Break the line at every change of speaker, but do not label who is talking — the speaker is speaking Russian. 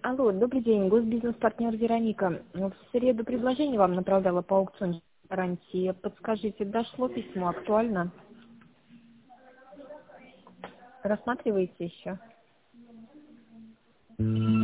Алло, добрый день, госбизнес-партнер Вероника. В среду предложение вам направляла по аукциону гарантии. Подскажите, дошло письмо, актуально? Рассматриваете еще?